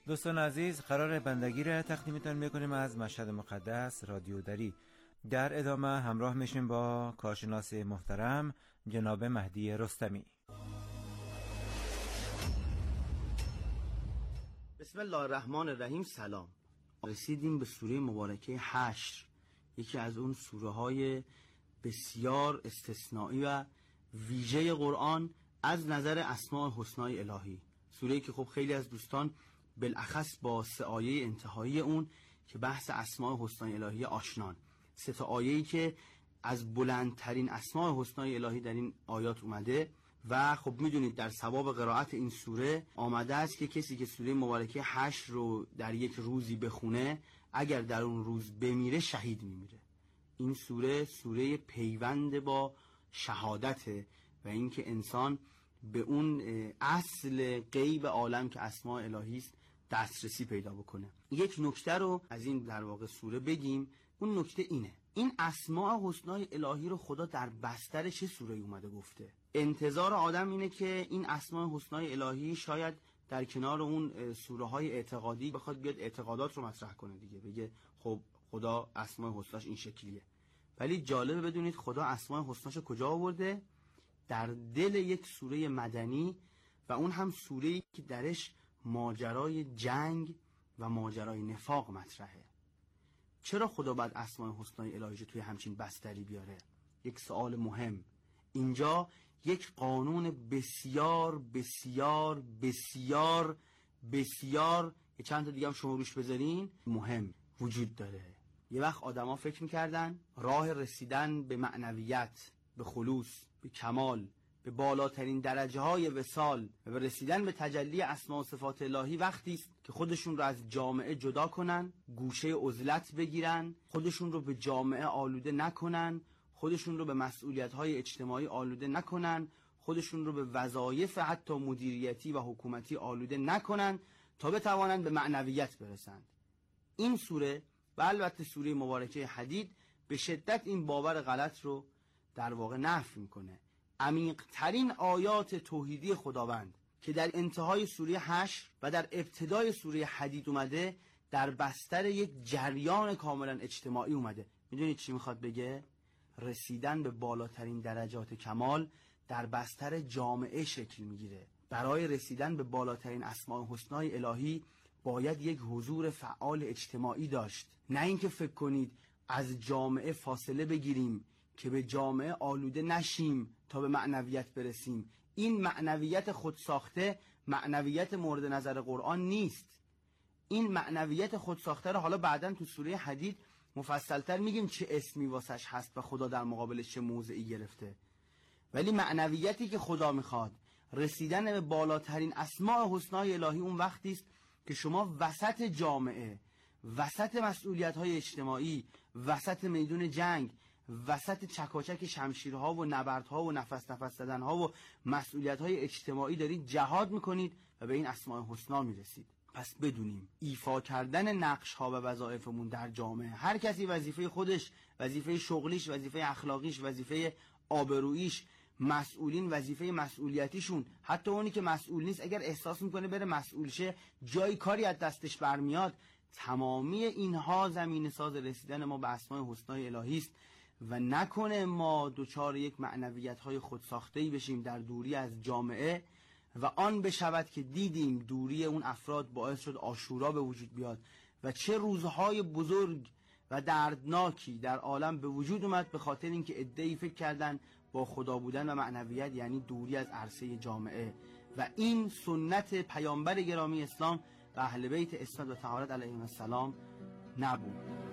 دوستان عزیز، قرار بندگی را تقدیمتان میکنیم از مشهد مقدس رادیو دری. در ادامه همراه میشیم با کارشناس محترم جناب مهدی رستمی. بسم الله الرحمن الرحیم. سلام. رسیدیم به سوره مبارکه حشر، یکی از اون سوره های بسیار استثنایی و ویژه قرآن از نظر اسماء الحسنای الهی. سوره‌ای که خب خیلی از دوستان بالاخص با سه آیه انتهایی اون که بحث اسماء الحسنای الهی آشنان. سه تا آیه‌ای که از بلندترین اسماء الحسنای الهی در این آیات اومده و خب میدونید در ثواب قرائت این سوره آمده است که کسی که سوره مبارکه حشر رو در یک روزی بخونه اگر در اون روز بمیره شهید میمیره. این سوره سوره پیوند با شهادته و اینکه انسان به اون اصل غیب عالم که اسماء الهی است دسترسی پیدا بکنه. یک نکته رو از این در واقع سوره بگیم. اون نکته اینه: این اسماء حسنای الهی رو خدا در بستر چه سوره اومده گفته؟ انتظار آدم اینه که این اسماء حسنای الهی شاید در کنار اون سوره های اعتقادی بخواد بیاد اعتقادات رو مطرح کنه دیگه، بگه خب خدا اسماء حسناش این شکلیه. ولی جالبه بدونید خدا اسماء حسناشو کجا آورده؟ در دل یک سوره مدنی و اون هم سوره‌ای که درش ماجرای جنگ و ماجرای نفاق مطرحه. چرا خدا باید اسماء حسنای الهی توی همچین بستری بیاره؟ یک سوال مهم. اینجا یک قانون بسیار بسیار بسیار بسیار که چند تا دیگه هم شما روش بذارین مهم وجود داره. یه وقت آدما فکر میکردن راه رسیدن به معنویت، به خلوص، به کمال، به بالاترین درجه های وصال و به رسیدن به تجلی اسما و صفات الهی وقتی است که خودشون رو از جامعه جدا کنن، گوشه عزلت بگیرن، خودشون رو به جامعه آلوده نکنن، خودشون رو به مسئولیت‌های اجتماعی آلوده نکنن، خودشون رو به وظایف حتی مدیریتی و حکومتی آلوده نکنن تا بتوانند به معنویت برسند. این سوره و البته سوره مبارکه حدید به شدت این باور غلط رو در واقع نفی میکنه. عمیق‌ترین آیات توحیدی خداوند که در انتهای سوره حشر و در ابتدای سوره حدید اومده در بستر یک جریان کاملا اجتماعی اومده. میدونید چی میخواد بگه؟ رسیدن به بالاترین درجات کمال در بستر جامعه شکل میگیره. برای رسیدن به بالاترین اسماء حسنای الهی باید یک حضور فعال اجتماعی داشت، نه اینکه فکر کنید از جامعه فاصله بگیریم که به جامعه آلوده نشیم تا به معنویت برسیم. این معنویت خودساخته معنویت مورد نظر قرآن نیست. این معنویت خودساخته رو حالا بعداً تو سوره حدید مفصلتر میگیم چه اسمی واسش هست و خدا در مقابلش چه موضعی گرفته. ولی معنویتی که خدا میخواد، رسیدن به بالاترین اسماء حسنای الهی، اون وقتی است که شما وسط جامعه، وسط مسئولیت‌های اجتماعی، وسط میدون جنگ، وسط چکاچک شمشیرها و نبردها و نفس نفس زدنها و مسئولیت‌های اجتماعی دارید جهاد میکنید و به این اسماء حسنا میرسید. پس بدونیم ایفا کردن نقش‌ها و وظایفمون در جامعه، هر کسی وظیفه خودش، وظیفه شغلیش، وظیفه اخلاقیش، وظیفه آبروییش، مسئولین وظیفه مسئولیتیشون، حتی اونی که مسئول نیست اگر احساس میکنه بره مسئول شه جای کاری از دستش برمیاد. تمامی اینها زمینه ساز رسیدن ما به اسماء حسنای الهی است و نکنه ما دوچار یک معنویت‌های خودساخته‌ای بشیم در دوری از جامعه و آن بشود که دیدیم دوری اون افراد باعث شد عاشورا به وجود بیاد و چه روزهای بزرگ و دردناکی در عالم به وجود اومد به خاطر اینکه عده‌ای فکر کردن با خدا بودن و معنویت یعنی دوری از عرصه جامعه. و این سنت پیامبر گرامی اسلام و اهل بیت اسمت و طهارت علیهم السلام نبود.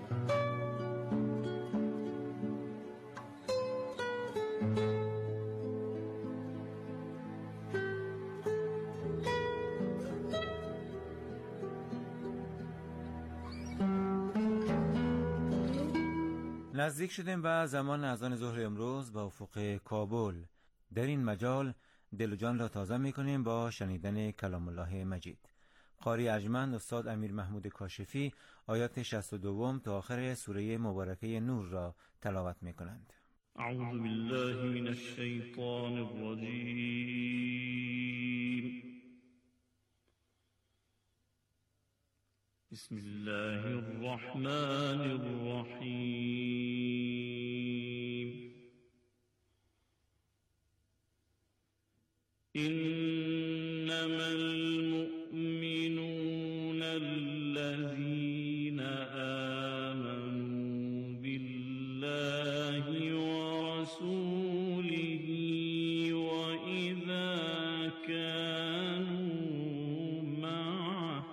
نزدیک شدیم و زمان اذان ظهر امروز با افق کابل. در این مجال دل و جان را تازه می کنیم با شنیدن کلام الله مجید. قاری ارجمند استاد امیر محمود کاشفی آیات شصت و دو تا آخر سوره مبارکه نور را تلاوت می کنند. اعوذ بالله من الشیطان الرجیم. بسم الله الرحمن الرحيم إنما المؤمنون الذين آمنوا بالله ورسوله وإذا كانوا معه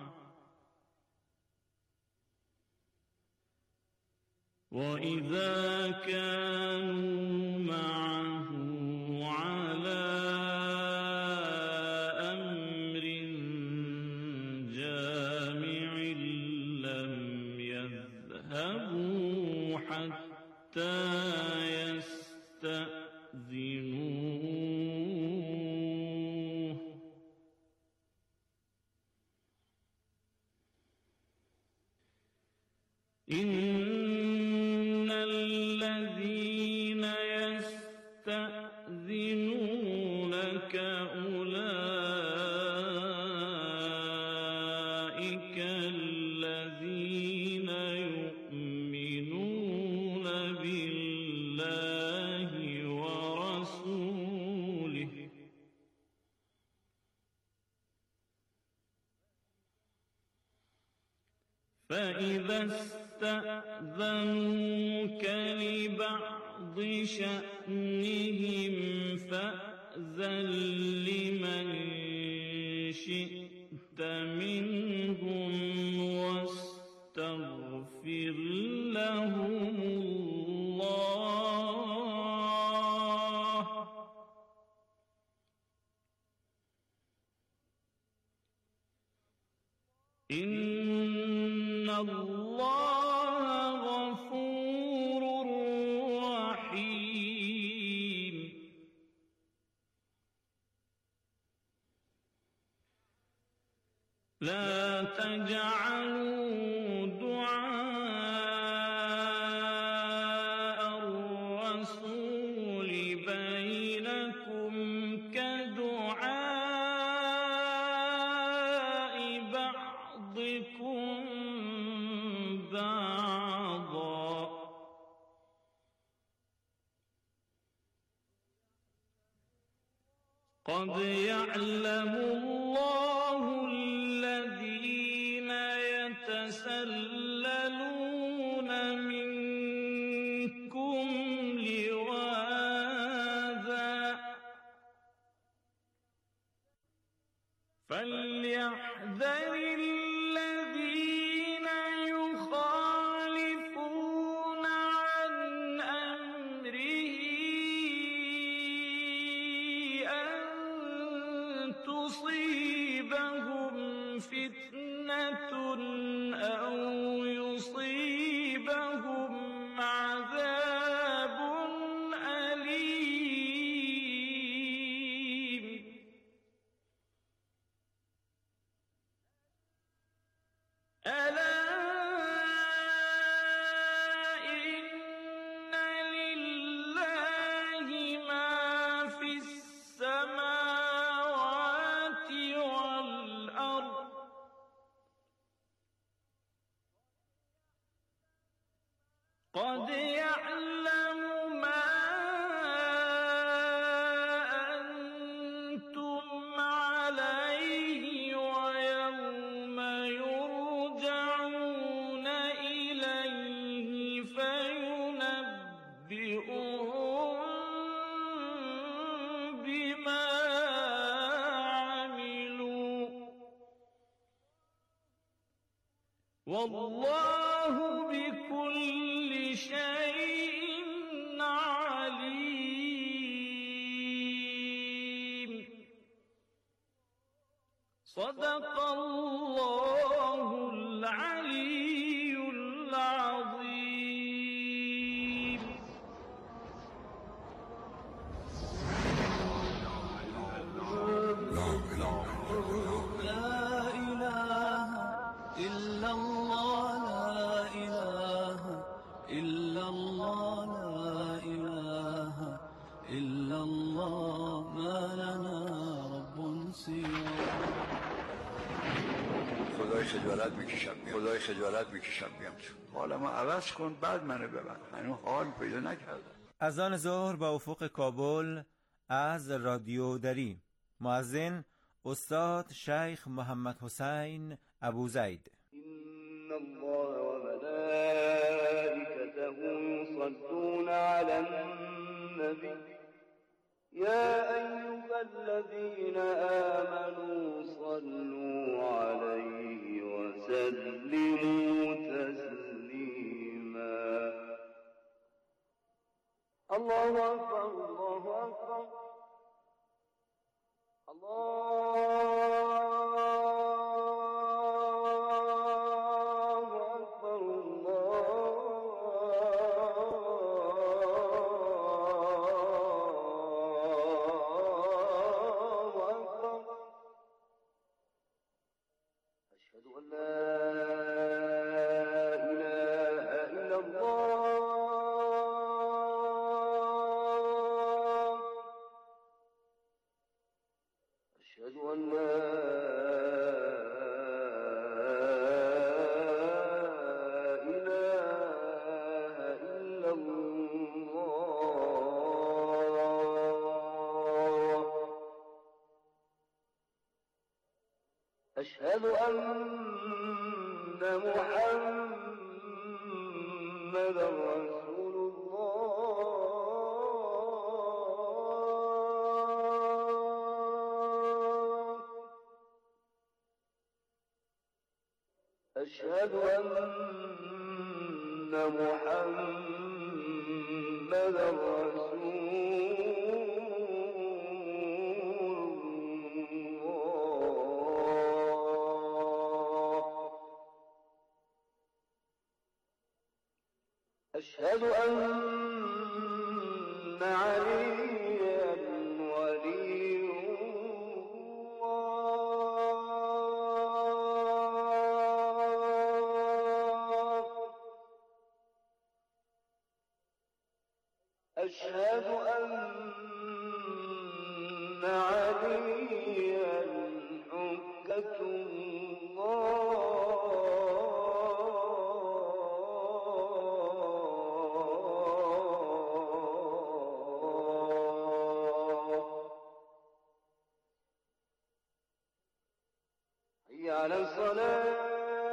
وإذا كانوا معه على أمر جامع لم يذهبوا حتى يستأذنوه إن الذين يستأذنونك أولئك الذين يؤمنون بالله ورسوله فإذا استأذنوك لبعض شأنهم فأذن لمن شئت منهم واستغفر لهم الله إن الله غفور رحيم لا تجعلوا دعاء الرسول بينكم كدعاء بعضكم بعضا قد يعلم الله الذين يتسللون منكم لواذا فليحذر الذين يخالفون عن أمره أن تصيبهم فتنة أو يصيبهم عذاب أليم ألا إن لله ما في السماوات والأرض قد يعلم ما أنتم عليه ويوم يرجعون إليه فينبئهم بما عملوا والله بكل شيء عليم صدق الله العلي العظيم لا إله إلا الله لا إله إلا الله لا إله إلا الله ما لنا رب سواه خجالت میکشم میام خدای خجالت میکشم میام تو حالا ما عوض کن بعد منو ببر هنوز حال پیدا نکردم. اذان ظهر با افق کابل از رادیو دری. مؤذن استاد شیخ محمد حسین ابوزید. إن الله وملائكته يصلون على النبي يا أيها الذين آمنوا صلوا عليه وسلموا تسليما. الله أكبر الله أكبر الله أشهد أن محمد رسول الله. أشهد أن محمد رسول أشهد أن عليا ولي الله. أشهد أن عليا حجة الله. على الصلاة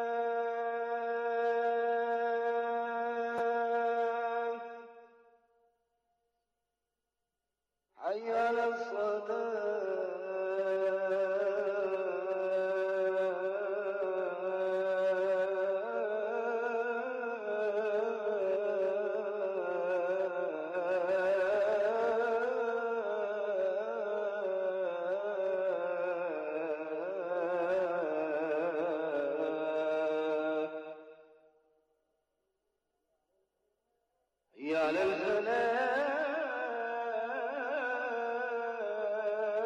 حي على على الفلاح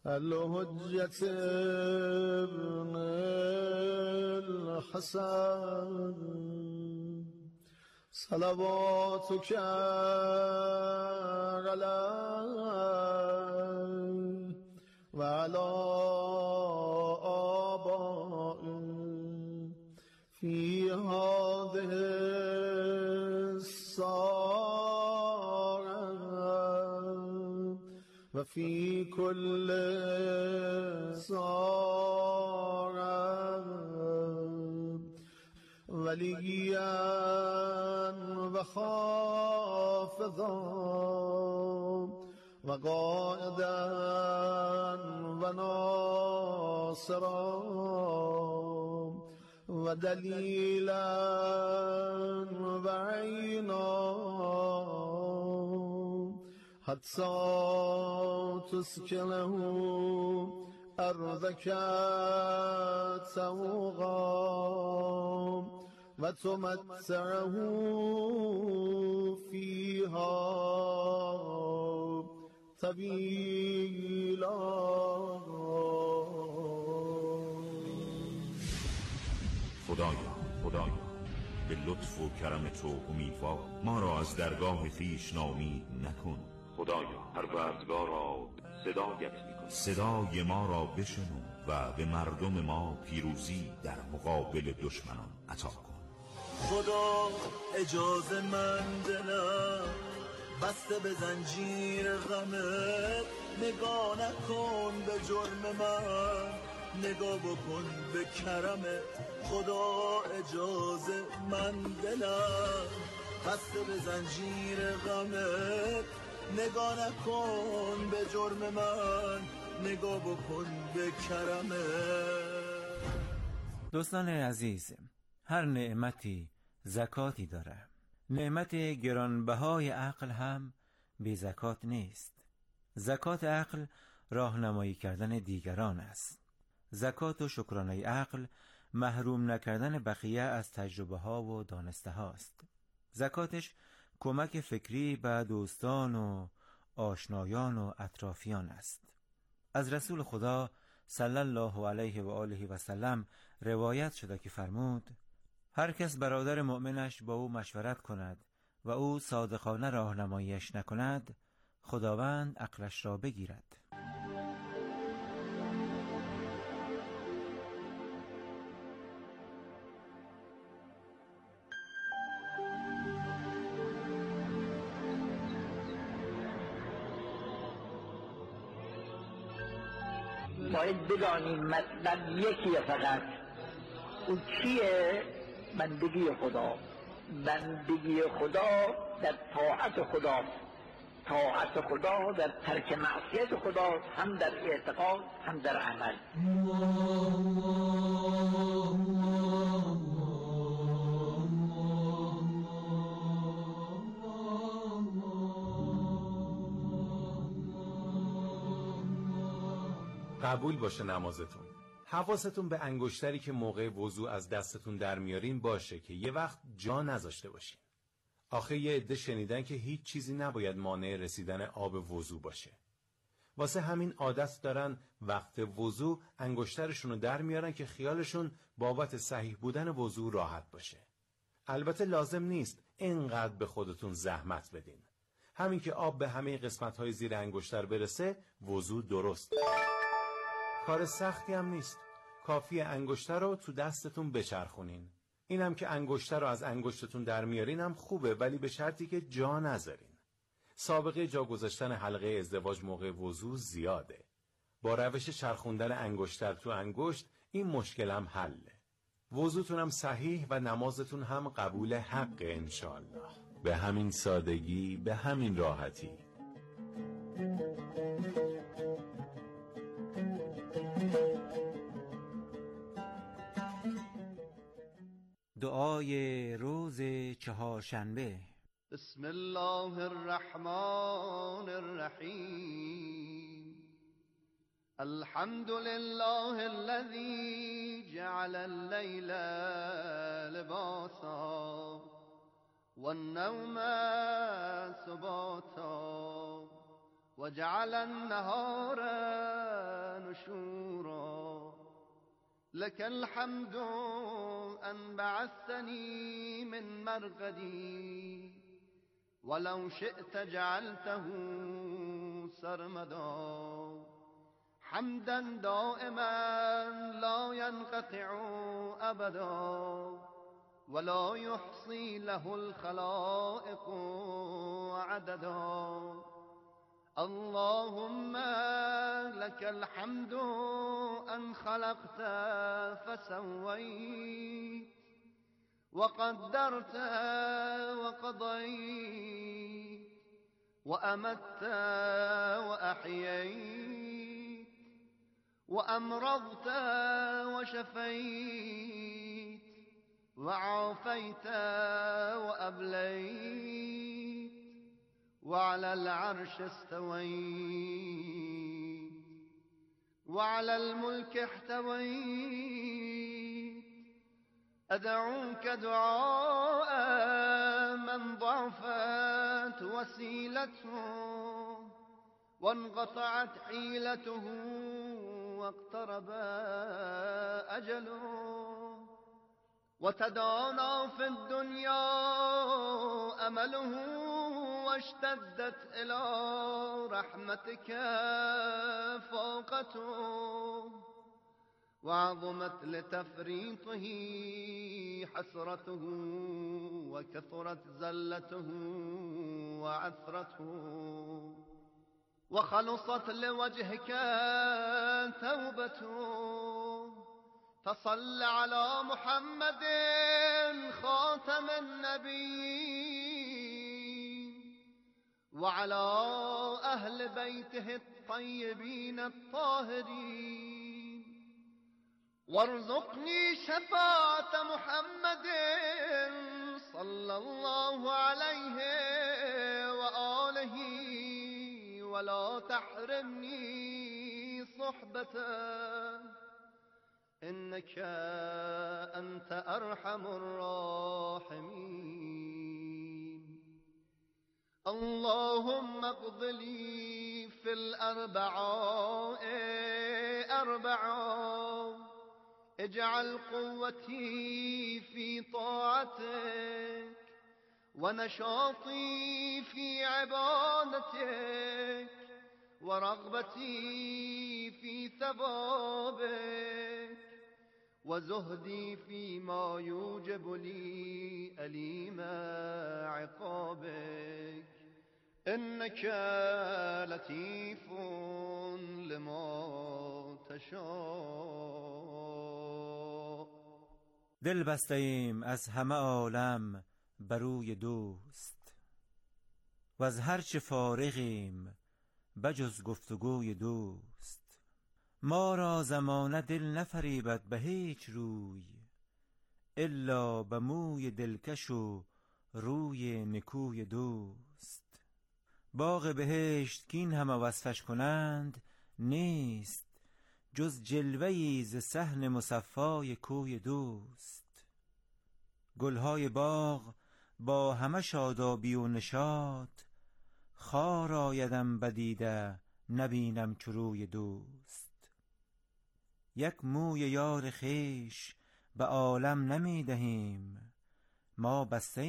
الحجة ابن الحسن صلواتك عليه وعلى آبائه في هذه الساعة وفي كل ساعة وليا وخافضا وقائدا وناصرا ودليلا وعينا حتى تسكنه أرضك سوغا وتمتعه فيها طويلا. خدایا خدایا به لطف و کرم تو امیدوار ما را از درگاه خویش ناامید نکن. خدایا پروردگارا صدایت می‌کنیم، صدای ما را بشنو و به مردم ما پیروزی در مقابل دشمنان عطا کن. خدا اجازه من دلم بسته به زنجیر غمت، نگاه نکن به جرم من، نگاه بکن به کرمت. خدا اجازه من دلم بسته به زنجیر غمت، نگاه نکن به جرم من، نگاه بکن به کرمت. دوستان عزیز، هر نعمتی زکاتی داره. نعمت گرانبهای عقل هم بی زکات نیست. زکات عقل راهنمایی کردن دیگران است. زکات و شکرانه عقل محروم نکردن بقیه از تجربه ها و دانسته هاست. زکاتش کمک فکری به دوستان و آشنایان و اطرافیان است. از رسول خدا صلی الله علیه و آله و سلم روایت شده که فرمود: هر کس برادر مؤمنش با او مشورت کند و او صادقانه راهنماییش نکند، خداوند عقلش را بگیرد. باید بدانیم مطلب یکیه، فقط اون چیه؟ بندگی خدا. بندگی خدا در طاعت خدا، طاعت خدا در ترک معصیت خدا، هم در اعتقاد هم در عمل. قبول باشه نمازتون. حواستون به انگشتری که موقع وضو از دستتون در میارین باشه که یه وقت جا نذاشته باشین. آخه یه عده شنیدن که هیچ چیزی نباید مانع رسیدن آب وضو باشه. واسه همین عادت دارن وقت وضو انگشترشون رو در میارن که خیالشون بابت صحیح بودن وضو راحت باشه. البته لازم نیست اینقدر به خودتون زحمت بدین. همین که آب به همه قسمت‌های زیر انگشتر برسه وضو درست. کار سختی هم نیست. کافیه انگشتر رو تو دستتون بچرخونین. اینم که انگشتر رو از انگشتتون در میارین هم خوبه، ولی به شرطی که جا نذارین. سابقه جا گذاشتن حلقه ازدواج موقع وضو زیاده. با روش چرخوندن انگشتر تو انگشت این مشکل هم حله. وضوتون هم صحیح و نمازتون هم قبول حق انشالله. به همین سادگی، به همین راحتی. دعای روز چهارشنبه. بسم الله الرحمن الرحیم. الحمد لله الذي جعل الليل لباسا والنوم سباتا وجعل النهار نشورا لك الحمد أن بعثتني من مرقدي ولو شئت جعلته سرمدا حمدا دائما لا ينقطع أبدا ولا يحصي له الخلائق عددا اللهم لك الحمد أن خلقت فسويت وقدرت وقضيت وأمت وأحييت وأمرضت وشفيت وعافيت وأبليت وعلى العرش استويت وعلى الملك احتويت أدعوك دعاء من ضعفت وسيلته وانقطعت حيلته واقترب أجله وتدانى في الدنيا أمله واشتدت إلى رحمتك فاقته وعظمت لتفريطه حسرته وكثرت زلته وعثرته وخلصت لوجهك توبته فصل على محمد خاتم النبيين وعلى أهل بيته الطيبين الطاهرين وارزقني شفاعة محمد صلى الله عليه وآله ولا تحرمني صحبته إنك أنت أرحم الراحمين اللهم اقض لي في الأربعاء أربعا اجعل قوتي في طاعتك ونشاطي في عبادتك ورغبتي في ثوابك وزهدي فيما يوجب لي أليم عقابك إنك لطيف لما تشاء. دل بستیم از همه عالم بروی دوست و از هر چه فارغیم بجز گفتگوی دوست. ما را زمانه دل نفریبد به هیچ روی الا به موی دلکش و روی نکوی دوست. باغ بهشت کین همه وصفش کنند نیست جز جلوه‌ای ز صحن مصفای کوی دوست. گلهای باغ با همه شادابی و نشاط خار آیدم بدیده نبینم چروی دوست. یک موی یار خویش به عالم نمی دهیم ما بسته